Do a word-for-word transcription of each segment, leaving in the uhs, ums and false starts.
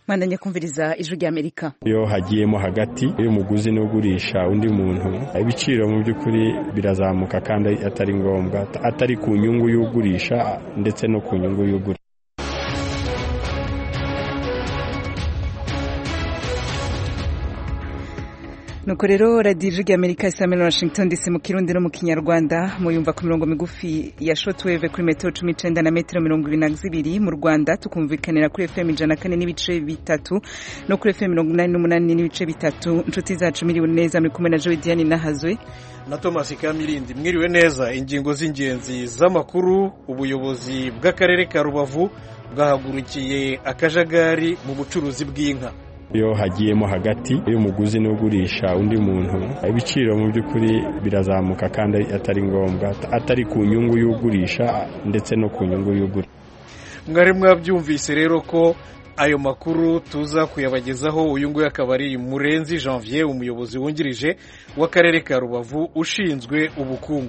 Mwandanya kumviriza ijwi rya Amerika. Iyo hagiyemo hagati y'umuguzi n'ugurisha undi muntu, ibiciro mu by'ukuri birazamuka kandi atari ngombwa, atari ku nyungu y'ugurisha ndetse no ku nyungu y'ugura. Nuko rero radiyo ijwi rya Amerika isamira Washington D C mu Kirundi no mu Kinyarwanda, muyumva ku mirongo migufi ya shortwave kuri metero cumi n'icenda na metero mirongo ibiri na zibiri. Mu Rwanda tukumvikanira kuri F M ijana na kane n'ibice bitatu no kuri F M mirongo inani n'umunani n'ibice bitatu. Inshuti zacu miriwe neza, muri kumwe na Joy Diane Nahazwe na Thomas Kamirindi. Mwiriwe neza. Ingingo z'ingenzi z'amakuru: ubuyobozi bw'akarere ka Rubavu bwahagurukiye akajagari mu bucuruzi bw'inka. Iyo hagiyemo hagati y'umuguzi n'ugurisha undi muntu, ibiciro mu by'ukuri birazamuka kandi atari ngombwa, atari ku nyungu y'ugurisha ndetse no ku nyungu y'ugura. Mwari mwabyumvise rero ko ayo makuru tuza kuyabagezaho. Uyu nguyu akaba ari Murenzi Janvier, umuyobozi wungirije w'akarere ka Rubavu ushinzwe ubukungu.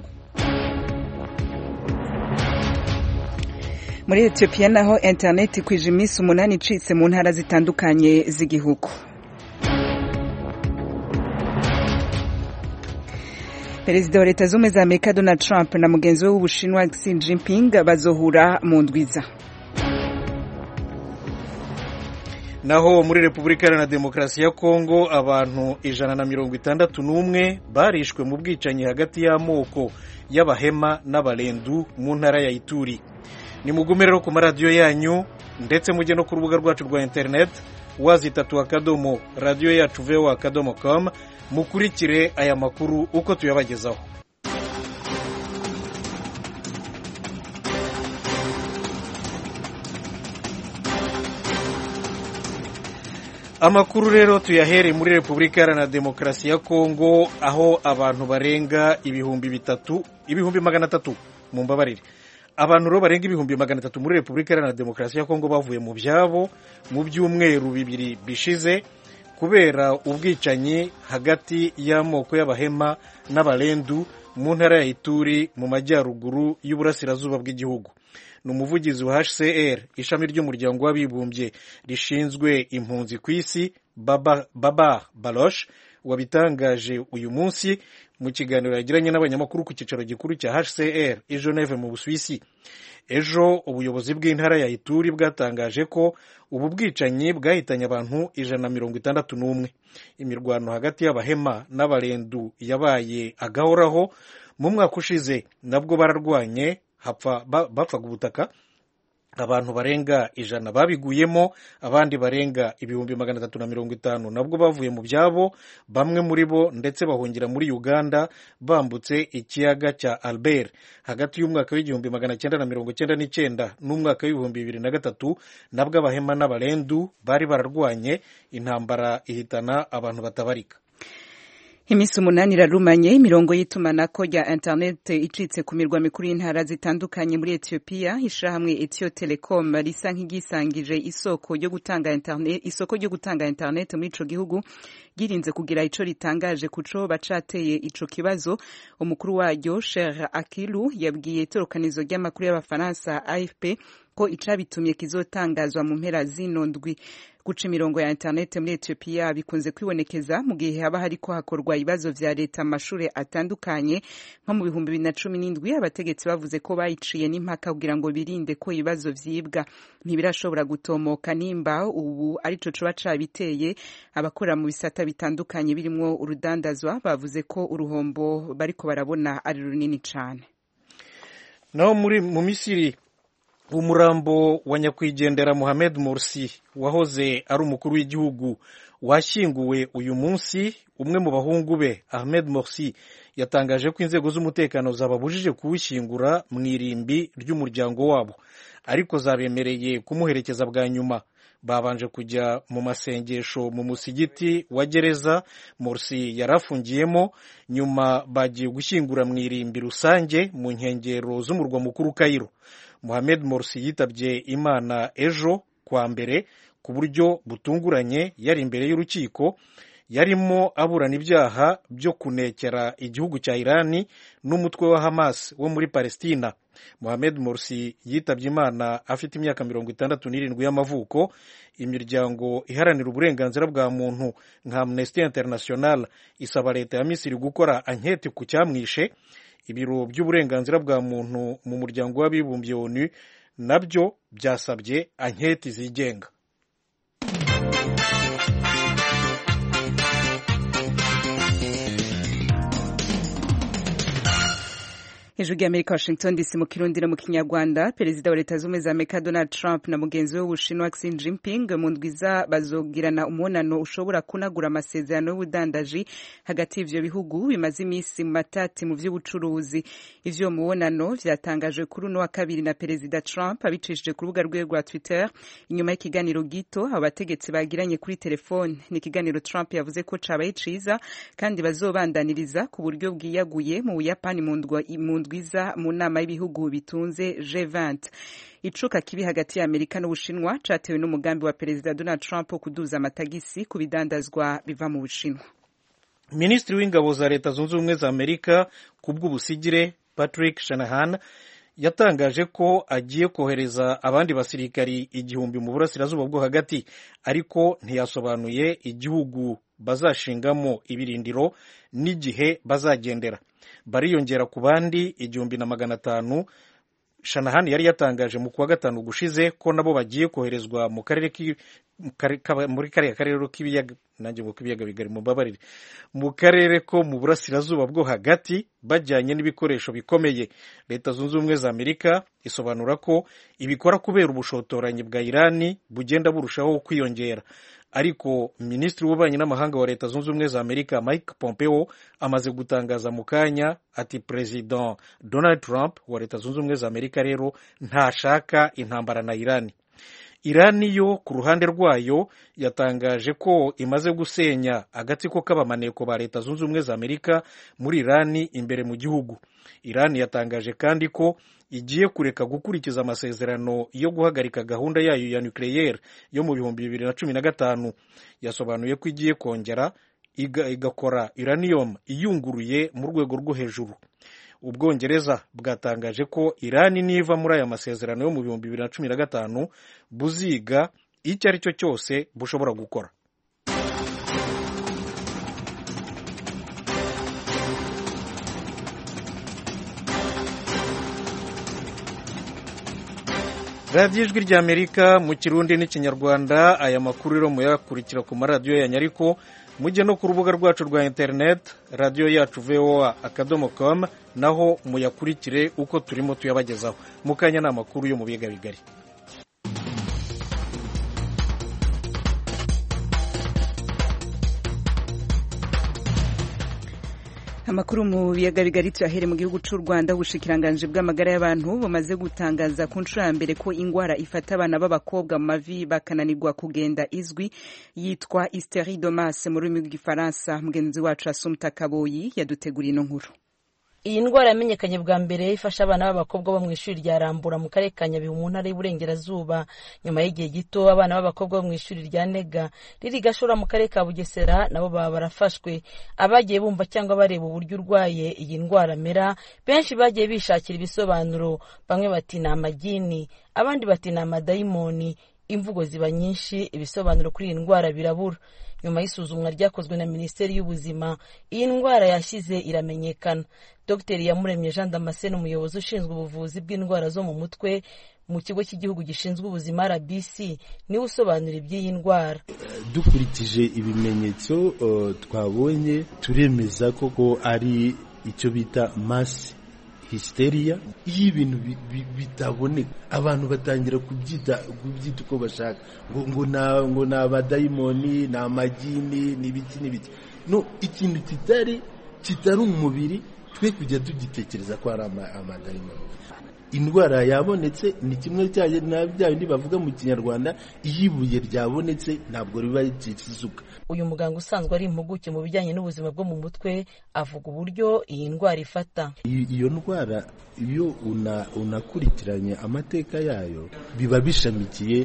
Muri Ethiopia naho internet kwije iminsi umunani icitse mu ntara zitandukanye z'igihugu. Perezida wa Leta Zunze Ubumwe za Amerika Donald Trump na mugenzi we w'Ubushinwa Xi Jinping bazohura mu ndwiza. Naho muri Repubulika Iharanira Demokarasi ya Kongo abantu ijana na mirongo itandatu n'umwe barishwe mu bwicanyi hagati y'amoko y'Abahema n'Abalendu mu ntara ya Ituri. Ni mugume rero ku maradiyo yanyu ndetse mujye no ku rubuga rwacu rwa internet wazitatu akadomo radio yacu voa akadomo com mukurikire aya makuru uko tuyabagezaho. Amakuru rero tuyahere muri Repubulika Iharanira Demokarasi ya Kongo, aho abantu barenga ibihumbi bitatu ibihumbi magana atatu mu mbabarire abantu ro barenga ibihumbi magana atatu muri Repubulika Iharanira Demokarasi ya Kongo bavuye mu byabo mu byumweru bibiri bishize kubera ubwicanyi hagati y'amoko y'Abahema n'Abalendu mu ntara ya Ituri mu majyaruguru y'uburasirazuba bw'igihugu. Ni umuvugizi wa H C R, ishami ry'umuryango w'abibumbye rishinzwe impunzi ku isi, Baba Baba Baloch, wabitangaje uyu munsi mu kiganiro yagiranye n'abanyamakuru ku cyicaro gikuru cya H C R i Geneve mu Busuwisi. Ejo ubuyobozi bw'intara ya Ituri bwatangaje ko ubu bwicanyi bwahitanye abantu ijana na mirongo itandatu n'umwe. Imirwano hagati y'Abahema n'Abalendu yabaye agahoraho. Mu mwaka ushize nabwo bararwanye hapfa bapfaga ubutaka, abantu barenga ijana babiguyemo, abandi barenga ibihumbi magana atatu na mirongo itanu nabwo bavuye mu byabo, bamwe muri bo ndetse bahungira muri Uganda bambutse ikiyaga cya Albert. Hagati y'umwaka w'igihumbi magana cyenda na mirongo cyenda n'icyenda n'umwaka w'ibihumbi bibiri na gatatu nabwo Abahema n'Abalendu bari bararwanye, intambara ihitana abantu batabarika. Imisi umunani irarumanye imirongo y'itumanaho rya internet icitse ku mirwa mikuru y'intara zitandukanye muri Ethiopia. Ishirahamwe Ethio Telecom risa nk'igisangije isoko ryo gutanga internet isoko ryo gutanga internet muri ico gihugu girinze kugira ico ritangaje kuco bacateye ico kibazo. Umukuru waryo Cher Akilu yabwiye itorokanizo ry'amakuru y'Abafaransa A F P ko icabitumye kizotangazwa mu mpera zino ndwi. Guca imirongo ya internet muri Ethiopia bikunze kwibonekeza mu gihe haba hariko hakorwa ibibazo vya leta amashure atandukanye. Nko mu bihumbi bibiri na cumi n'indwi abategetsi bavuze ko bayiciye n'impaka kugira ngo birinde ko ibibazo vyibwa. Ntibirashobora gutomoka nimba ubu arico coba cabiteye. Abakora mu bisata bitandukanye birimwo urudandazwa bavuze ko uruhombo bariko barabona ari runini cane. Naho muri mu Misiri umurambo wa nyakwigendera Mohamed Morsi wahoze ari umukuru w'igihugu washyinguwe uyu munsi. Umwe mu bahungu be Ahmed Morsi yatangaje ko inzego z'umutekano zababujije kuwushyingura mu irimbi ry'umuryango wabo, ariko zabemereye kumuherekeza bwa nyuma. Babanje kujya mu masengesho mu musigiti wa gereza Morsi yarafungiyemo, nyuma bagiye gushyingura mu irimbi rusange mu nkengero z'umurwa mukuru Cairo. Mohamed Morsi yitabye Imana ejo kwa mbere ku buryo butunguranye, yari imbere y'urukiko. yarimo aburana ibyaha byo kunekera igihugu cya Irani n'umutwe wa Hamas wo muri Palestina. Mohamed Morsi yitabye Imana afite imyaka mirongo itandatu n'irindwi y'amavuko. Imiryango iharanira uburenganzira bwa muntu nka Amnesty International isaba leta ya Misiri gukora anketi ku cyamwishe. Ibiro by'uburenganzira bwa muntu mu muryango w'abibumbye ONU nabyo byasabye anketi zigenga. Hejuru y'Amerika, Washington D C, mu Kirundi no mu Kinyarwanda. Perezida wa Leta Zunze za Amerika Donald Trump na mugenzi we w'Ubushinwa Xi Jinping mu ndwiza bazogirana umunano ushobora kunagura amasezerano y'ubudandaji hagati y'ivyo bihugu bimaze imisi mu matati mu vy'ubucuruzi. Ivyo mubonano vyatangajwe kuri uno wa kabiri na Perezida Trump abicishije ku rubuga rwe rwa Twitter inyuma y'ikiganiro gito abategetsi bagiranye kuri telefone. Ni ikiganiro Trump yavuze ko cabaye ciza kandi bazobandaniriza ku buryo bwiyaguye mu Buyapani mu ndwa ndwiza mu nama y'ibihugu bitunze G vingt. Icuka kibi hagati ya Amerika n'Ubushinwa catewe n'umugambi wa Perezida Donald Trump wo kuduza amatagisi ku bidandazwa biva mu Bushinwa. Minisitiri w'ingabo za Leta Zunze Ubumwe za Amerika ku bw'ubusigire Patrick Shanahan yatangaje ko agiye kohereza abandi basirikari igihumbi mu burasirazuba bwo hagati, ariko ntiyasobanuye igihugu bazashingamo ibirindiro n'igihe bazagendera. Bariyongera ku bandi igihumbi na magana atanu. Shanahan yari yatangaje mu kuwa gatanu gushize ko nabo bagiye koherezwa mu karere muri kariya karere k'ibiyaga nanjye ngo k'ibiyaga bigari mu babarire mu karere ko mu burasirazuba bwo hagati bajyanye n'ibikoresho bikomeye. Leta Zunze Ubumwe za Amerika isobanura ko ibikora kubera ubushotoranyi bwa Irani bugenda burushaho kwiyongera. Ariko Minisitiri w'Ububanyi n'Amahanga wa Leta Zunze Ubumwe za Amerika Mike Pompeo amaze gutangaza mu kanya ati President Donald Trump wa Leta Zunze Ubumwe za Amerika rero ntashaka intambara na Irani. Irani yo ku ruhande rwayo yatangaje ko imaze gusenya agatsiko k'abamaneko ba Leta Zunze Ubumwe za Amerika muri Irani imbere mu gihugu. Irani yatangaje kandi ko igiye kureka gukurikiza amasezerano yo guhagarika gahunda yayo ya nucleaire yo mu bihumbi bibiri na cumi na gatanu. Yasobanuye ko igiye kongera igakora uranium iyunguruye mu rwego rwo hejuru. Ubwongereza bwatangaje ko Irani niva muri aya masezerano yo mu bihumbi bibiri na cumi na gatanu buziga icyo ari cyo cyose bushobora gukora. Radiyo Ijwi ry'Amerika mu Kirundi n'Ikinyarwanda. Aya makuru rero muyakurikira ku maradiyo ya Nyariko, mujye no ku rubuga rwacu rwa internet radiyo yacu voa akadomo com, naho muyakurikire uko turimo tuyabagezaho. Mukanya ni amakuru yo mu biyaga bigari. Amakuru mu biyaga bigari tuyahere mu gihugu cy'u Rwanda. Ubushikiranganje bw'amagara y'abantu bumaze gutangaza ku nshuro ya mbere ko ingwara ifata abana b'abakobwa mu mavi bakananirwa kugenda izwi yitwa hystérie de masse mu rurimi rw'igifaransa. Mugenzi wacu Asumta Kaboyi yaduteguriye ino nkuru. Iyi ndwara yamenyekanye bwa mbere ifasha abana b'abakobwa bo mu ishuri rya Rambura mu karere ka Nyabihu mu ntara y'Iburengerazuba. Nyuma y'igihe gito abana b'abakobwa bo mu ishuri rya Nega riri Gashora mu karere ka Bugesera nabo baba barafashwe. Abagiye bumva cyangwa bareba uburyo urwaye iyi ndwara mera, benshi bagiye bishakira ibisobanuro. Bamwe bati ni amagini, abandi bati ni amadayimoni. Imvugo ziba nyinshi, ibisobanuro kuri iyi ndwara birabura. Nyuma y'isuzumwa ryakozwe na Minisiteri y'Ubuzima, iyi ndwara yashyize iramenyekana. Dr Iyamuremye Jean Damascene, umuyobozi ushinzwe ubuvuzi bw'indwara zo mu mutwe mu kigo cy'igihugu gishinzwe ubuzima R B C, niwe usobanura iby'iyi ndwara. Dukurikije ibimenyetso uh, twabonye turemeza koko ari icyo bita mass hysteria. Iyo ibintu bitaboneka abantu batangira kubyita kubyita uko bashaka, ngo ngo na ngo na abadayimoni na amagini n'ibiki n'ibiki. No, ikintu kitari kitari umubiri twe kujya tugitekereza ko ari amadayimoni. Indwara yabonetse ni kimwe cyaje na bya bindi bavuga mu Kinyarwanda, iyibuye ryabonetse ntabwo riba rikizuka. Uyu muganga usanzwe ari impuguke mu bijyanye n'ubuzima bwo mu mutwe avuga uburyo iyi ndwara ifata. Iyo ndwara iyo una unakurikiranye amateka yayo biba bishamikiye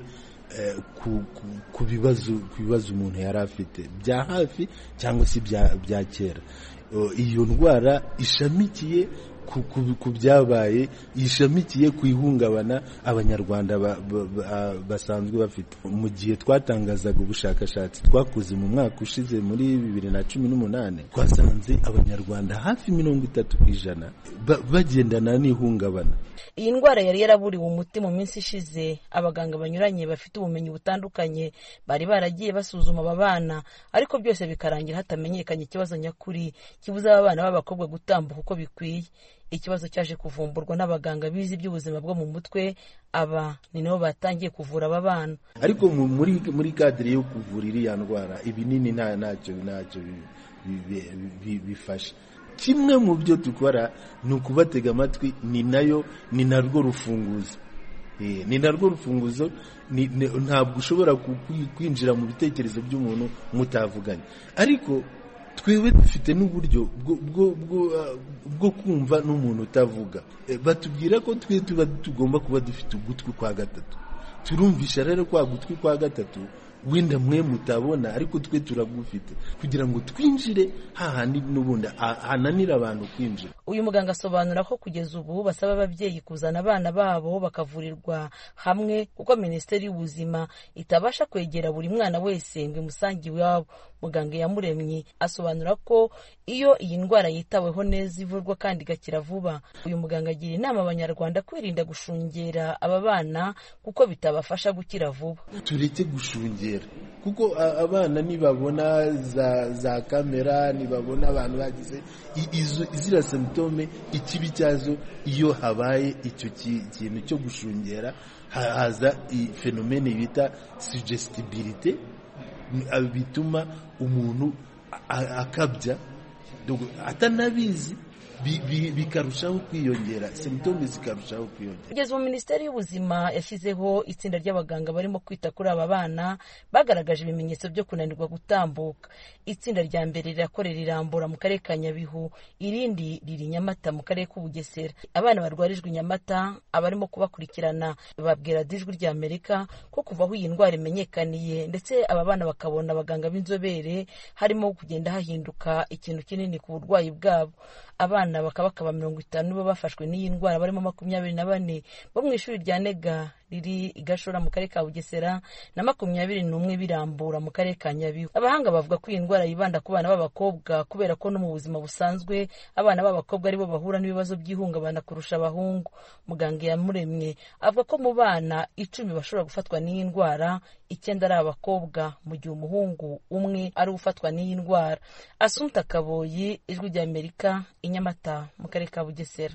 ku bibazo ku bibazo umuntu yari afite bya hafi cyangwa se bya kera. Iyo ndwara ishamikiye ku byabaye, ishamikiye ku ihungabana abanyarwanda basanzwe bafite. Mu gihe twatangazaga ubushakashatsi twakoze mu mwaka ushize muri bibiri na cumi n'umunani, twasanze abanyarwanda hafi mirongo itatu ku ijana bagendana n'ihungabana. Iyi ndwara yari yaraburiwe umuti mu minsi ishize. Abaganga banyuranye bafite ubumenyi butandukanye bari baragiye basuzuma aba bana, ariko byose bikarangira hatamenyekanye ikibazo nyakuri kibuza aba bana b'abakobwa gutambuka uko bikwiye. Ikibazo cyaje kuvumburwa n'abaganga bize iby'ubuzima bwo mu mutwe. Aba ni nabo batangiye kuvura aba bana. Ariko muri muri kadire yo kuvura iriya ndwara ibinini nta ntacyo ntacyo bifasha. Kimwe mu byo dukora ni ukubatega amatwi, ni nayo ni narwo rufunguzo. Ni narwo rufunguzo. Ntabwo ushobora kwinjira mu bitekerezo by'umuntu mutavuganye, ariko twewe dufite n'uburyo bwo kumva n'umuntu utavuga. Batubwira ko twe tuba tugomba kuba dufite ugutwi kwa gatatu. Turumvisha rero kwa gutwi kwa gatatu wenda mwe mutabona, ariko twe turagufite kugira ngo twinjire hahandi n'ubundi hananira abantu kwinjira. Uyu muganga asobanura ko kugeza ubu basaba ababyeyi kuzana abana babo bakavurirwa hamwe, kuko Minisiteri y'Ubuzima itabasha kwegera buri mwana wese ngo imusange iwabo. Muganga Iyamuremye asobanura ko iyo iyi ndwara yitaweho neza ivurwa kandi igakira vuba. Uyu muganga agira inama abanyarwanda kwirinda gushungera aba bana kuko bitabafasha gukira vuba. Tureke gushungera kuko abana nibabona za za kamera, nibabona abantu bagize izira symptome, ikibi cyazo iyo habaye icyo kintu cyo gushungera haza fenomene bita suggestibility, bituma umuntu akabya atanabizi, bikarushaho kwiyongera, symptome zikarushaho kwiyongera. Kugeza mu Minisiteri y'Ubuzima yashyizeho itsinda ry'abaganga barimo kwita kuri aba bana bagaragaje ibimenyetso byo kunanirwa gutambuka. Itsinda rya mbere rirakorera Irambura mu karere ka Nyabihu, irindi riri Nyamata mu karere k'Ubugesera. Abana barwarijwe i Nyamata abarimo kubakurikirana babwira Ijwi rya Amerika ko kuva aho iyi ndwara imenyekaniye ndetse aba bana bakabona abaganga b'inzobere harimo kugenda hahinduka ikintu kinini ku burwayi bwabo. Abana bakaba mirongo itanu nibo bafashwe n'iyi ndwara, barimo makumyabiri na bane bo mu ishuri rya Nega riri i Gashora mu karere ka Bugesera na makumyabiri n'umwe birambura mu karere ka Nyabihu. Abahanga bavuga ko iyi ndwara yibanda ku bana b'abakobwa kubera ko no mu buzima busanzwe abana b'abakobwa aribo bahura n'ibibazo by'ihungabana kurusha abahungu. Muganga Iyamuremye avuga ko mu bana icumi bashobora gufatwa n'iyi ndwara, icyenda ari abakobwa mu gihe umuhungu umwe ari ufatwa n'iyi ndwara. Assumpta Kaboyi, Ijwi rya Amerika, i Nyamata mu karere ka Bugesera.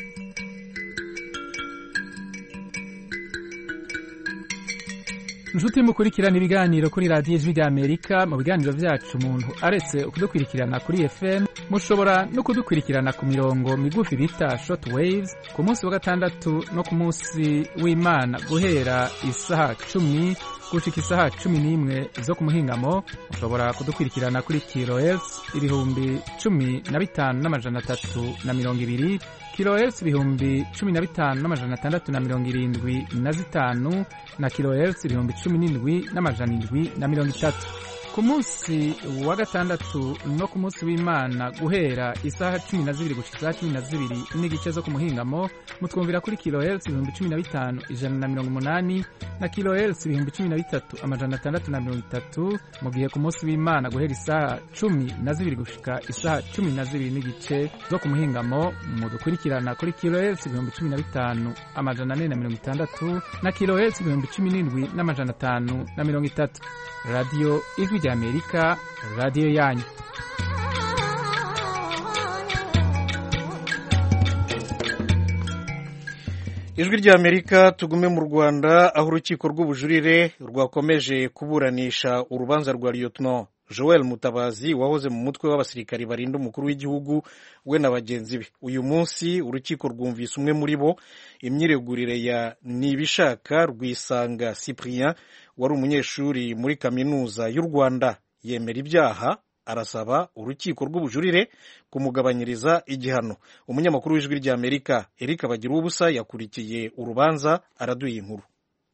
Inshuti mukurikirana ibiganiro kuri radiyo Ijwi rya Amerika. Mu biganiro byacu umuntu aretse kudukurikirana kuri F M, mushobora no kudukurikirana ku mirongo migufi bita short waves ku munsi wa gatandatu no ku munsi w'Imana guhera isaha cumi gushika isaha cumi n'imwe zo ku muhingamo. Mushobora kudukurikirana kuri kilohertz ibihumbi cumi na bitanu n'amajana atatu na mirongo ibiri, kilohertz ibihumbi cumi na bitanu n'amajana atandatu na mirongo irindwi na zitanu na kilohertz ibihumbi cumi n'indwi n'amajana indwi na mirongo itatu. Ku munsi wa gatandatu no ku munsi w'Imana guhera isaha cumi na zibiri gushika isaha cumi na zibiri n'igice zo ku muhingamo, mutwumvira kuri kilohertz ibihumbi cumi na bitanu ijana na mirongo umunani na kilohertz ibihumbi cumi na bitatu amajana atandatu na mirongo itatu, mu gihe ku munsi w'Imana guhera isaha cumi na zibiri gushika isaha cumi na zibiri n'igice zo ku muhingamo, mudukurikirana kuri kilohertz ibihumbi cumi na bitanu amajana ane na mirongo itandatu na kilohertz ibihumbi cumi n'indwi n'amajana atanu na mirongo itatu. Radio Ijwi rya Amerika, radio yanyu. Ijwi rya Amerika, tugume mu Rwanda aho urukiko rw'ubujurire rwakomeje kuburanisha urubanza rwa Lieutenant Joel Mutabazi wahoze mu mutwe w'abasirikari barinda umukuru w'igihugu we na bagenzi be. Uyu munsi urukiko rwumvise umwe muri bo, imyiregurire ya Nibishaka Rwisanga Cyprien wari umunyeshuri muri kaminuza y'u Rwanda. Yemera ibyaha, arasaba urukiko rw'ubujurire kumugabanyiriza igihano. Umunyamakuru w'Ijwi rya Amerika Eric Bagiruwubusa yakurikiye urubanza, araduye inkuru.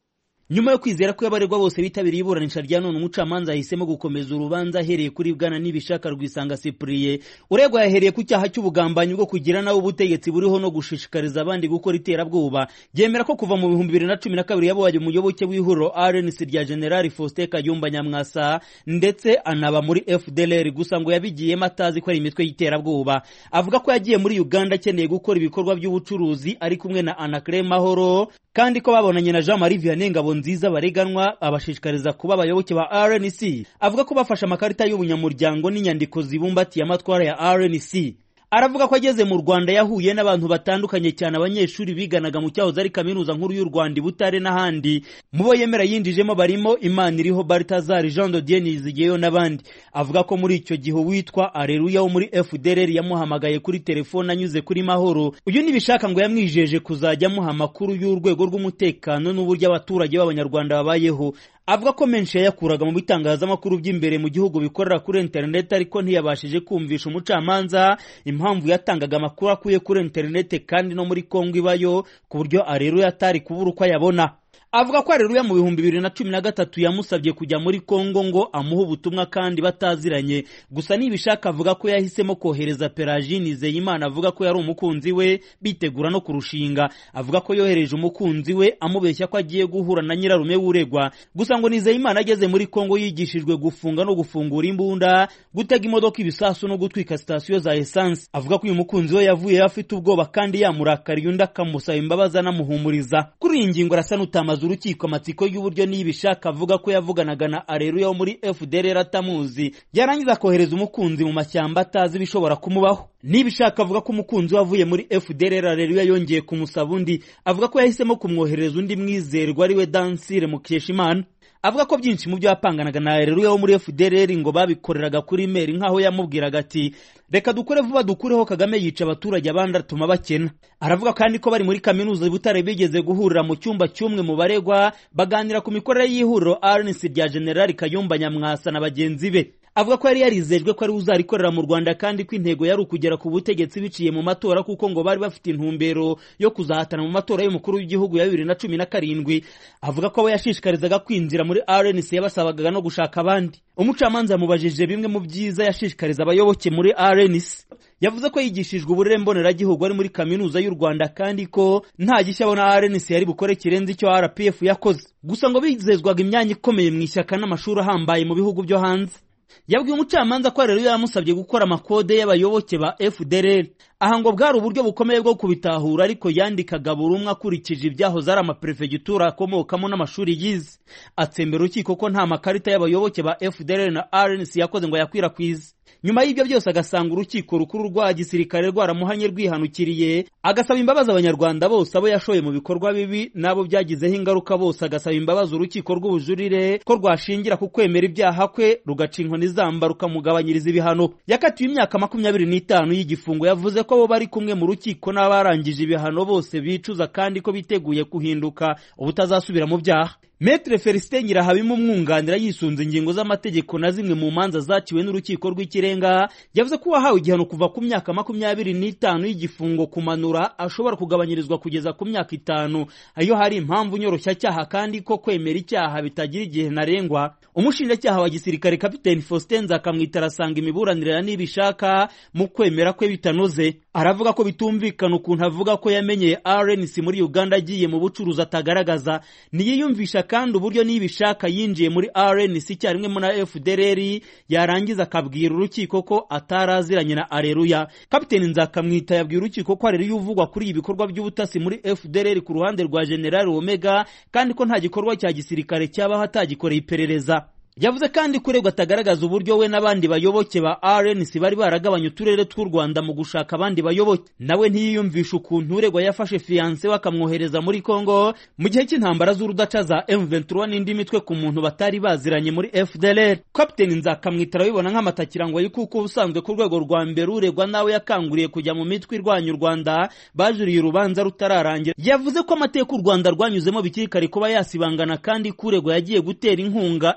nyuma yo kwizera ko abaregwa bose bitabiriye iburanisha rya none umucamanza yahisemo gukomeza urubanza ahereye kuri bwana Nibishaka Rwisanga Cyprien uregwa yahereye ku cyaha cy'ubugambanyi bwo kugira nawe ubutegetsi buriho no gushishikariza abandi gukora iterabwoba yemera ko kuva mu bihumbi bibiri na cumi na kabiri yabaye umuyoboke w'ihuriro R N C rya General Faustin Kayumba Nyamwasa ndetse anaba muri F D L R gusa ngo yabigiyemo atazi ko ari imitwe y'iterabwoba. Avuga ko yagiye muri Uganda akeneye gukora ibikorwa by'ubucuruzi ari kumwe na Anacre Mahoro kandi ko babonanye na Jean Marie Vianney Ngabonziza bareganwa abashishikariza kuba abayoboke ba R N C. Avuga ko bafashe amakarita y'ubunyamuryango n'inyandiko zibumbatiye amatwara ya R N C. Aravuga ko ageze mu Rwanda yahuye n'abantu batandukanye cyane abanyeshuri biganaga mu cyahoze ari kaminuza nkuru y'u Rwanda i Butare n'ahandi. Mubo yemera yinjijemo barimo Imaniriho Balthazar, Jean de Dieu Nizigeyo n'abandi. Avuga ko muri icyo gihe witwa Areruya wo muri F D L R yamuhamagaye kuri telefone anyuze kuri Mahoro. Uyu Nibishaka ngo yamwijeje kuzajya amuha amakuru y'urwego rw'umutekano n'uburyo abaturage b'abanyarwanda babayeho. Avuga ko menshi yakuraga mu bitangazamakuru by'imbere mu gihugu bikorera kuri internet ariko ntiyabashije kumvisha umucamanza impamvu yatangaga amakuru akuye kuri internet kandi no muri Kongo ibayo ku buryo Areruya atari kubura uko yabona. Avuga ko Areruya mu bihumbi bibiri na cumi na gatatu yamusabye kujya muri Kongo ngo amuhe ubutumwa kandi bataziranye. Gusa Nibishaka avuga ko yahisemo kohereza Peragine Nizeyimana avuga ko yari umukunzi we bitegura no kurushinga. Avuga ko yohereje umukunzi we amubeshya ko agiye guhura na nyirarume w'uregwa. Gusa ngo Nizeyimana ageze muri Kongo yigishijwe gufunga no gufungura imbunda, gutega imodoka ibisasu no gutwika sitasiyo za essence. Avuga ko uyu mukunzi we yavuye afite ubwoba kandi yamurakariye undi akamusaba imbabazi anamuhumuriza. Kuri iyi ngingo arasa n'utamaze urukiko amatsiko y'uburyo Nibishaka avuga ko yavuganaga na Areruya wo muri F D L R atamuzi yarangiza kohereza umukunzi mu mashyamba atazi bishobora kumubaho. Nibishaka avuga ko umukunzi wavuye muri F D L R Areruya yongeye kumusaba undi. Avuga ko yahisemo kumwohereza undi mwizerwa ari we Dansire Mukeshimana. Avuga ko byinshi mu byo yapanganaga na Areruya wo muri F D L R ngo babikoreraga kuri mail nkaho yamubwiraga ati reka dukure vuba dukureho Kagame yica abaturage abandi atuma bakena. Aravuga kandi ko bari muri kaminuza Butare bigeze guhurira mu cyumba cy'umwe mu baregwa baganira ku mikorere y'ihuriro R N C rya General Kayumba Nyamwasa na bagenzi be. Avuga ko yari yarizejwe ko ari uzarikorera mu Rwanda kandi ko intego yari ukugera ku butegetsi biciye mu matora kuko ngo bari bafite intumbero yo kuzahatana mu matora y'umukuru w'igihugu ya bibiri na cumi na karindwi. Avuga ko abo yashishikarizaga kwinjira muri R N C yabasabaga no gushaka abandi. Umucamanza yamubajije bimwe mu byiza yashishikariza abayoboke muri R N C. Yavuze ko yigishijwe uburere mboneragihugu ari muri kaminuza y'u Rwanda kandi ko nta gishya abona R N C yari bukore kirenze icyo R P F yakoze. Gusa ngo bizezwaga imyanya ikomeye mu ishyaka n'amashuri ahambaye mu bihugu byo hanze. Yabwiye umucamanza ko Areruya yamusabye gukora amakode y'abayoboke ba F D L R. Aha ngo bwari uburyo bukomeye bwo kubitahura ariko yandikaga buri umwe akurikije ibyahoze ari amaprefegitura akomokamo n'amashuri yize. Atsembera urukiko ko nta makarita y'abayoboke ba F D L R na R N C yakoze ngo yakwirakwize. Nyuma y'ibyo byose agasanga urukiko rukuru rwa gisirikare rwaramuhanye rwihanukiriye, agasaba imbabazi abanyarwanda bose abo yashoye mu bikorwa bibi nabo byagizeho ingaruka bose. Agasaba imbabazi urukiko rw'ubujurire ko rwashingira ku kwemera ibyaha kwe rugaca inkoni zamba rukamugabanyiriza ibihano. Yakatiwe imyaka makumyabiri n'itanu y'igifungo. Yavuze ko abo bari kumwe mu rukiko n'abarangije ibihano bose bicuza kandi ko biteguye kuhinduka ubutazasubira mu byaha. Maître Felicien Nyirahabima umwunganira yisunze ingingo z'amategeko na zimwe mu manza zaciwe n'urukiko rw'ikirenga yavuze ko wahawe igihano kuva ku myaka makumyabiri n'itanu y'igifungo kumanura ashobora kugabanyirizwa kugeza ku myaka itanu ayo hari impamvu nyoroshya cyaha kandi ko kwemera icyaha bitagira igihe ntarengwa. Umushinjacyaha wa gisirikare Kapiteni Faustin Nzakamwita arasanga imiburanire ya Nibishaka mu kwemera kwe bitanoze. Aravuga ko bitumvikana ukuntu avuga ko yamenyeye R N C muri Uganda agiye mu bucuruzi atagaragaza. Niyiyumvisha kandi uburyo Nibishaka yinjiye muri R N C cyarimwe mu na F D L R yarangiza akabwira urukiko ko ataraziranye na Areruya. Kapiteni Nzakamwita yabwiye urukiko ko Areruya uvugwa kuri ibikorwa by'ubutasi muri F D L R ku ruhande rwa General Omega kandi ko nta gikorwa cya gisirikare cyabaho atagikoreye iperereza. Yavuze kandi kuregwa atagaragaza uburyo we n'abandi bayoboke ba R N C bari baragabanya uturere tw'u Rwanda mu gushaka abandi bayoboke. Nawe ntiyiyumvisha ukuntu uregwa yafashe fiance we akamwohereza muri Kongo mu gihe cy'intambara z'urudaca za M vingt-trois n'indi mitwe ku muntu batari baziranye muri F D L R. Kapiteni Nzakamwita arabibona nk'amatakirango y'ikuko ubusanzwe ku rwego rwa mbere uregwa nawe yakanguriye kujya mu mitwe irwanya u Rwanda bajuriye urubanza rutararangira. Yavuze ko amateka u Rwanda rwanyuzemo bikiri kare kuba yasibangana kandi kuregwa yagiye gutera inkunga umutwe wa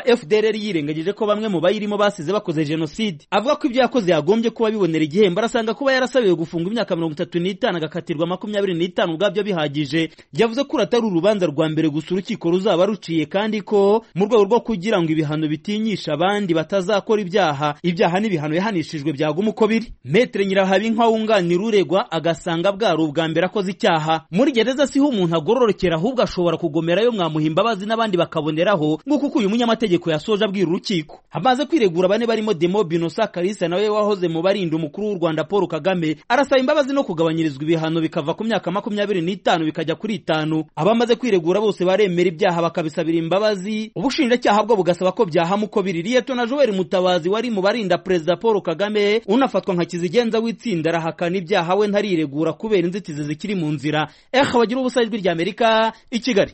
F D L R yirengagije ko bamwe mu bayirimo basize bakoze jenoside. Avuga ko ibyo yakoze yagombye kuba bibonera igihembo, arasanga kuba yarasabiwe gufunga imyaka mirongo itatu n'itanu agakatirwa makumyabiri n'itanu ubwabyo bihagije. Yavuze ko atari urubanza rwa mbere gusa urukiko ruzaba ruciye, kandi ko mu rwego rwo kugira ngo ibihano bitinyisha abandi batazakora ibyaha, ibyaha n'ibihano yahanishijwe byaguma uko biri. Maître Nyirahabinka wunganira uregwa agasanga bwari ubwa mbere akoze icyaha. Muri gereza siho umuntu agororokera, ahubwo ashobora kugomerayo mwamuha imbabazi n'abandi bakaboneraho, nk'uko uyu munyamategeko yasoje abwira urukiko. Amaze kwiregura bane barimo Demo Binosa Kalisa nawe wahoze mu barinda umukuru w'u Rwanda Paul Kagame, arasaba imbabazi no kugabanyirizwa ibihano bikava ku myaka makumyabiri n'itanu bikajya kuri itanu. Abamaze kwiregura bose baremera ibyaha bakabisabira imbabazi, ubushinjacyaha bwo bugasaba ko byahama uko biri. Liyetona Joel Mutabazi wari mu barinda Perezida Paul Kagame unafatwa nka kizigenza w'itsinda arahakana ibyaha we ntariregura kubera inzitizi zikiri mu nzira. Eh bagira ubusa ijwi rya Amerika i Kigali.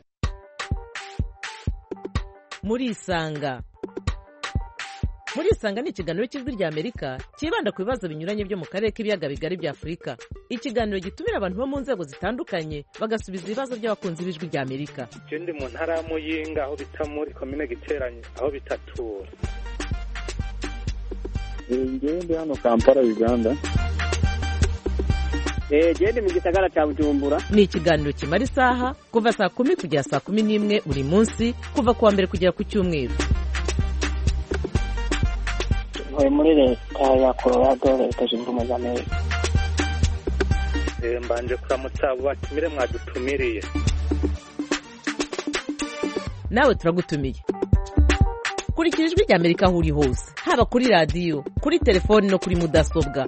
Muri Isanga. Muri Isanga ni ikiganiro cy'ijwi rya Amerika kibanda ku bibazo binyuranye byo mu karere k'ibiyaga bigari bya Afurika. Ikiganiro gitumira abantu bo mu nzego zitandukanye bagasubiza ibibazo by'abakunzi b'ijwi rya Amerika. Je ndi mu ntara ya Muyinga aho bita muri commune Giteranye aho bitatura. Ngewe ndi hano Kampala Uganda. Eh je ndi mu gisagara cya Bujumbura. Ni ikiganiro kimara isaha kuva saa kumi kugera saa kumi n'imwe buri munsi kuva kuwa mbere kugera ku cyumweru. Ntuye muri leta ya Colorado, leta zunze ubumwe za Amerika. Eh mbanje kuramutsa abo batumire mwadutumiriye. Nawe turagutumiye. Kurikira ijwi rya Amerika aho uri hose, haba kuri radio, kuri telefone no kuri mudasobwa.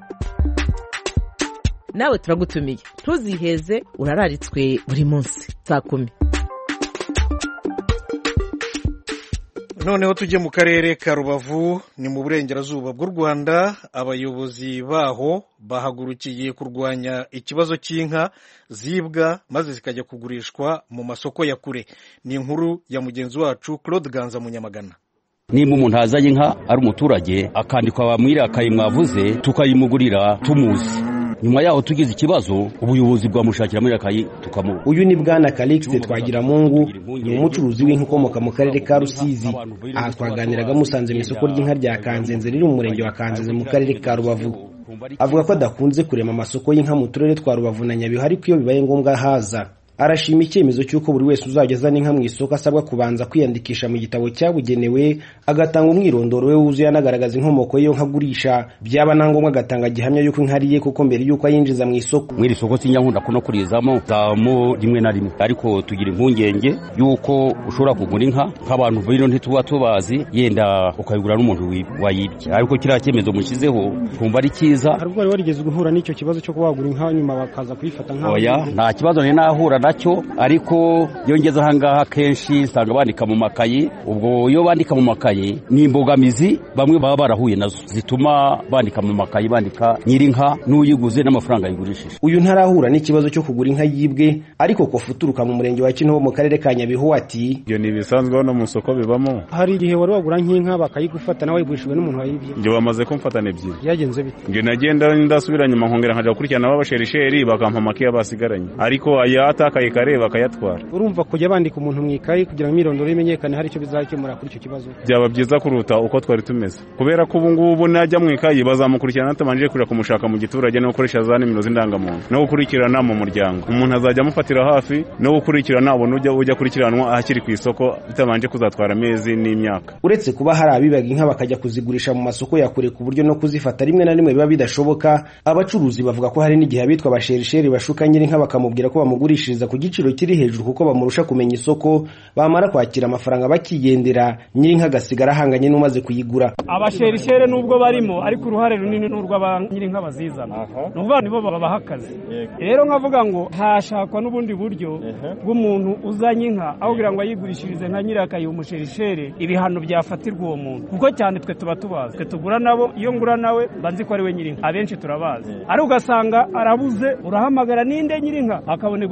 Nawe turagutumiye. Ntuziheze, urararitswe buri munsi saa kumi. Noneho tujye mu karere ka Rubavu ni mu burengerazuba bw'u Rwanda. Abayobozi baho bahagurukiye kurwanya ikibazo cy'inka zibwa maze zikajya kugurishwa mu masoko ya kure. Ni inkuru ya mugenzi wacu Claude Ganza Munyamagana. Nimba umuntu azanye inka ari umuturage akandikwa bamwire akayimwavuze tukayimugurira tumuzi, nyuma yaho tugize ikibazo ubuyobozi bwamushakira muri akayi tukamu. Uyu ni Bwana Calixte Twagiramungu, ni umucuruzi w'inka ukomoka mu karere ka Rusizi. Aha twaganiraga musanze mu isoko ry'inka rya Kanzenze riri mu murenge wa Kanzenze mu karere ka Rubavu. Avuga ko adakunze kurema amasoko y'inka mu turere twa Rubavu na Nyabihu, ariko iyo bibaye ngombwa haza. Arashima icyemezo cy'uko buri wese uzajya azana inka mu isoko asabwa kubanza kwiyandikisha mu gitabo cyabugenewe, agatanga umwirondoro we wuzuye anagaragaza inkomoko y'iyo nka gurisha, byaba na ngombwa agatanga gihamya y'uko inka ariye kuko mbere y'uko ayinjiza mu isoko. Mwiri soko sinyankunda kuno kurizamo zamo rimwe na rimwe, ariko tugira impungenge y'uko ushobora kugura inka nk'abantu bino ntituba tubazi, yenda ukayigura n'umuntu wayibye. Ariko kiriya cyemezo mushizeho kumva ari cyiza. Ariko wari warigeze guhura n'icyo kibazo cyo kuwagura inka nyuma bakaza kuyifata nka oya, nta kibazo ni nahura nacyo, ariko yongeza ahangaha kenshi usanga bandika mu makayi. Ubwo iyo bandika mu makayi ni imbogamizi bamwe baba barahuye nazo zituma bandika mu makayi, bandika nyirinka n'uyiguze n'amafaranga yigurishije. Uyu ntarahura n'ikibazo cyo kugura inka yibwe, ariko ko futuruka mu murenge wa Kintobo mu karere ka Nyabihu ati ibyo ni bisanzwe no mu soko bibamo. Hari igihe wari wagura nk'inka bakayigufata nawe yigurishijwe n'umuntu wayibye. Nje bamaze kumfatana ebyiri. Yagenze bite? Nje nagenda ndasubira nyuma nkongera nkaja gukurikirana abasherisheri bakampa makiya basigaranye, ariko aya atakaye kare bakayatwara. Urumva kujya bandika umuntu mu ikayi kugira ngo imyirondoro imenyekane hari icyo bizakemura kuri icyo kibazo? Byaba byiza kuruta uko twari tumeze, kubera ko ubu ngubu najya mu ikayi bazamukurikirana atamanje kuja kumushaka mu giturage no gukoresha za nimero z'indangamuntu no gukurikirana mu muryango. Umuntu azajya amufatira hafi no gukurikirana abone ujya ujya kurikiranwa ahakiri ku isoko bitabanje kuzatwara amezi n'imyaka. Uretse kuba hari abibaga inka bakajya kuzigurisha mu masoko ya kure ku buryo no kuzifata rimwe na rimwe biba bidashoboka, abacuruzi bavuga ko hari n'igihe abitwa abasherisheri bashuka nyirinka bakamubwira ko bamugurishiriza ku giciro kiri hejuru kuko bamurusha kumenya isoko, bamara kwakira amafaranga bakigendera, nyirinka gasigara ahanganye n'umaze kuyigura. Abasherishere nubwo barimo, ariko uruhare runini n'urw'abanyirinka bazizana, nuvuga nibo babaha akazi. Rero nkavuga ngo hashakwa n'ubundi buryo bw'umuntu uzanye inka aho kugira ngo ayigurishirize nka nyirakayi umusherishere, ibihano byafatirwa uwo muntu, kuko cyane twe tuba tubazi, twe tugura nabo. Iyo ngura nawe banzi ko ari we nyirinka, abenshi turabazi, ari ugasanga arabuze, urahamagara ninde nyirinka akaboneka umusherishere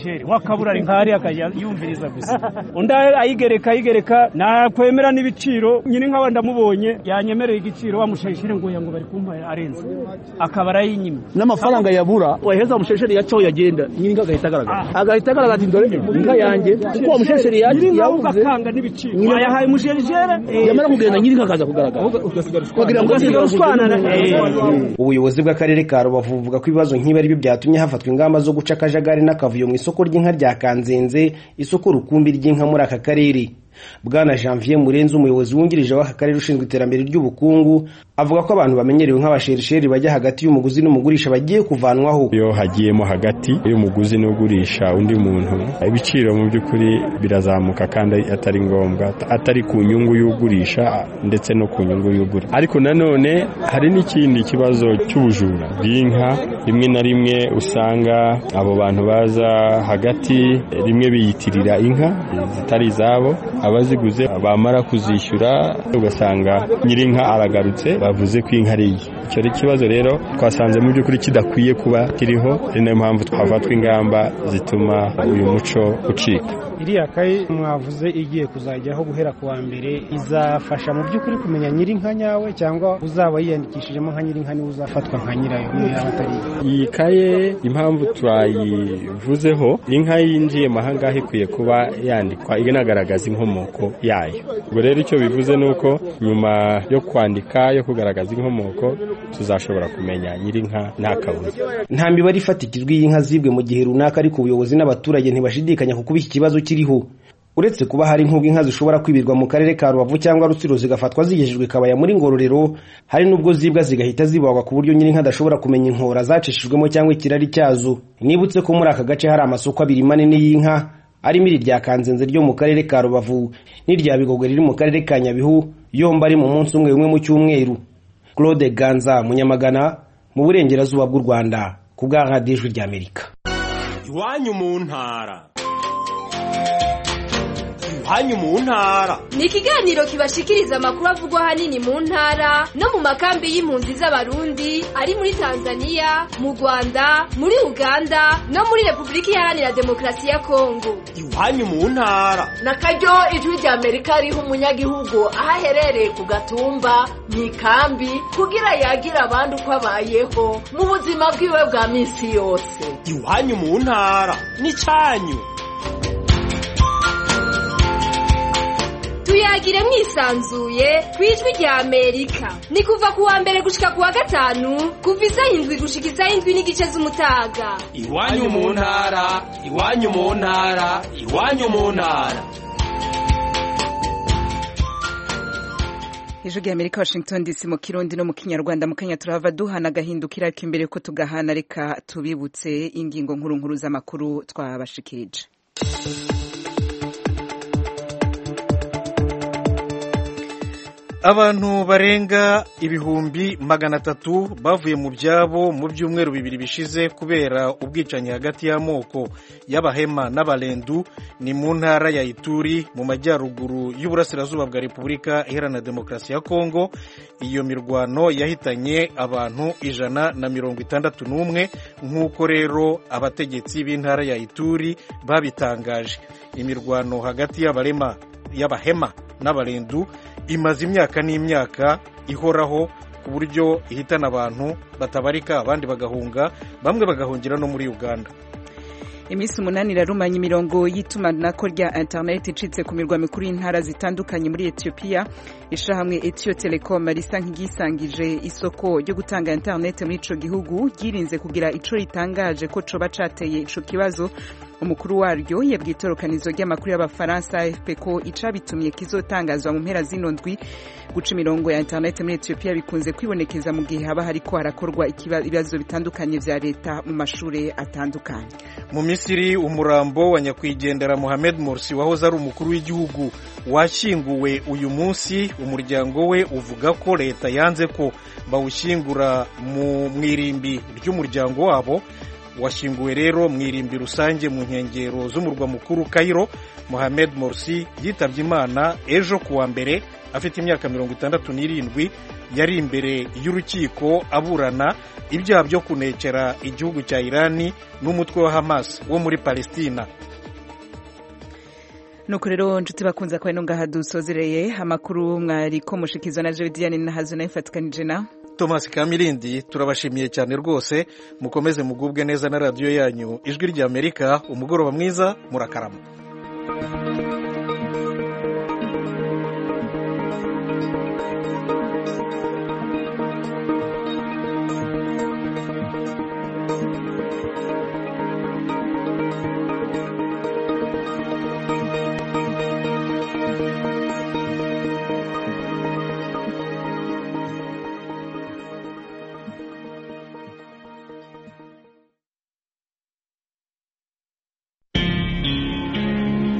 umusheshere wakabura inkari akajya yumviriza gusa undi ayigereka ayigereka nakwemera n'ibiciro nyine nk'aba ndamubonye yanyemereye igiciro wa musheshere ngo yango bari kumpa arenze akaba arayinyima n'amafaranga yabura waheza musheshere yacho yagenda nyine ngagahita agaragara agahita agaragara ati ndore inka yanjye kuko musheshere yavuze kanga n'ibiciro yahaye musheshere yamara kugenda nyine ngakaza kugaragara kugira ngo asigara ubuyobozi bw'akarere ka Rubavu buvuga ko ibibazo nk'ibi ari byo byatumye hafatwa ingamba zo guca akajagari n'akavuyo mu isoko ry'inka rya Kanzenze isoko rukumbi ry'inka muri aka karere. Bwana Janvier Murenzi umuyobozi wungirije w'aka karere ushinzwe iterambere ry'ubukungu avuga ko abantu bamenyerewe nk'abasherisheri bajya hagati y'umuguzi n'umugurisha bagiye kuvanwaho. Iyo hagiyemo hagati y'umuguzi n'ugurisha undi muntu ibiciro mu by'ukuri birazamuka kandi atari ngombwa, atari ku nyungu y'ugurisha ndetse no ku nyungu y'ugura. Ariko nanone hari n'ikindi kibazo cy'ubujura bw'inka, rimwe na rimwe usanga abo bantu baza hagati rimwe biyitirira inka zitari izabo, abaziguze bamara kuzishyura ugasanga nyirinka aragarutse bavuze ko inka ari iye. Icyo ari ikibazo rero twasanze mu by'ukuri kidakwiye kuba kiriho, ari nayo mpamvu twafatwa ingamba zituma uyu muco ucika. Iriya kayi mwavuze igiye kuzajyaho guhera ku wa mbere izafasha mu by'ukuri kumenya nyirinka nyawe cyangwa uzaba yiyandikishijemo nka nyirinka niwe uzafatwa nka nyirayo niba atari. Iyi kaye impamvu twayivuzeho, inka yinjiye mahanga ikwiye kuba yandikwa inagaragaza inkomoko yayo. Ubwo rero icyo bivuze nuko nyuma yo kwandika yo kugaragaza inkomoko tuzashobora kumenya nyirinka nta kabuza. Nta mibare ifatikizwe y'inka zibwe mu gihe runaka, ariko ubuyobozi n'abaturage ntibashidikanya ku kuba iki kibazo kiriho. Uretse kuba hari nk'ubwo inka zishobora kwibirwa mu karere ka Rubavu cyangwa Rutsiro zigafatwa zigejejwe Kabaya muri Ngororero, hari n'ubwo zibwa zigahita zibagwa ku buryo nyiri inka adashobora kumenya inkora zacishijwemo cyangwa ikirari cyazo. Nibutse ko muri aka gace hari amasoko abiri manini y'inka, arimo iri rya Kanzenze ryo mu karere ka Rubavu n'irya Bigogwe riri mu karere ka Nyabihu, yombi ari mu munsi umwe umwe mu cyumweru. Claude Ganza Munyamagana mu burengerazuba bw'u Rwanda ku bwa Radio Ijwi ry'Amerika. Iwanyu mu ntara. Iwanyu mu ntara ni ikiganiro kibashikiriza amakuru avugwa hanini mu ntara no mu makambi y'impunzi z'abarundi ari muri Tanzania, mu Rwanda, muri Uganda no muri Repubulika Iharanira Demokarasi ya Kongo. Iwanyu mu ntara na karyo Ijwi ry'Amerika riha umunyagihugu aho aherereye ku gatumba mu ikambi kugira yagira abandi uko abayeho mu buzima bwiwe bwa minsi yose. Iwanyu mu ntara ni cyanyu. Tuyagire mwisanzuye kwijwi rya Amerika. Ni kuva ku wa mbere gushika ku wa gatanu kuva isaha indwi gushika isaha indwi n'igice z'umutaga. Iwanyu mu ntara, iwanyu mu ntara, iwanyu mu ntara. Ijwi rya Amerika, Washington D C mu Kirundi no mu Kinyarwanda. Mu Kenya turava duhana gahindukira kimbere ko tugahana, reka tubibutse ingingo nkuru nkuru z'amakuru twabashikije. Abantu barenga ibihumbi magana atatu bavuye mu byabo mu byumweru bibiri bishize kubera ubwicanyi hagati y'amoko y'Abahema n'Abalendu ni mu ntara ya Ituri mu majyaruguru y'uburasirazuba bwa Repubulika Iharanira Demokarasi ya Kongo. Iyo mirwano yahitanye abantu ijana na mirongo itandatu n'umwe nk'uko rero abategetsi b'intara ya Ituri babitangaje. Imirwano hagati y'Abarema y'Abahema n'Abalendu imaze imyaka n'imyaka ihoraho ku buryo ihitana abantu batabarika, abandi bagahunga, bamwe bagahungira no muri Uganda. Imisi umunani irarumanya imirongo y'itumanaho rya internet icitse ku mirwa mikuru y'intara zitandukanye muri Ethiopia. Ishahamwe Ethio Telecom risa nk'igisangije isoko ryo gutanga internet muri ico gihugu girinze kugira ico ritangaje ko coba cateye ico kibazo. Umukuru waryo yabwiye itorokanizo ry'amakuru y'Abafaransa A F P ko icabitumye kizotangazwa mu mpera zino ndwi. Guca imirongo ya internet muri Ethiopia bikunze kwibonekeza mu gihe haba hariko harakorwa ibibazo bitandukanye vya leta mu mashure atandukanye. Mu Misiri umurambo wa nyakwigendera Mohamed Morsi wahoze ari umukuru w'igihugu washyinguwe uyu munsi. Umuryango we uvuga ko leta yanze ko bawushyingura mu mwirimbi ry'umuryango wabo. Washyinguwe rero mu irimbi rusange mu nkengero z'umurwa mukuru Cairo. Mohamed Morsi yitabye Imana ejo kuwa mbere afite imyaka mirongo itandatu n'irindwi yari imbere y'urukiko aburana ibyaha byo kunekera igihugu cya irani n'umutwe wa Hamas wo muri Palestina. nuko rero nshuti bakunze ko ino ngaha dusozereye amakuru mwariko mushikizwa na Jodiane Nahazo nayo ifatikanije na Thomas Kamirindi. Turabashimiye cyane rwose, mukomeze mugubwe neza na radiyo yanyu Ijwi rya Amerika. Umugoroba mwiza, murakarama.